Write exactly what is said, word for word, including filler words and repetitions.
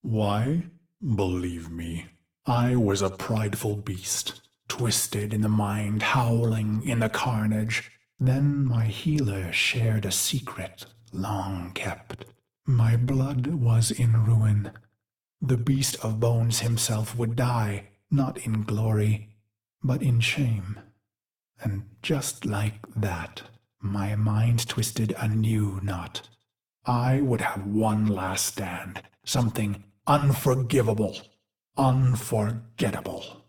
Why? Believe me, I was a prideful beast, twisted in the mind, howling in the carnage. Then my healer shared a secret long kept. My blood was in ruin. The beast of bones himself would die, not in glory, but in shame. And just like that, my mind twisted a new knot. I would have one last stand, something unforgivable, unforgettable.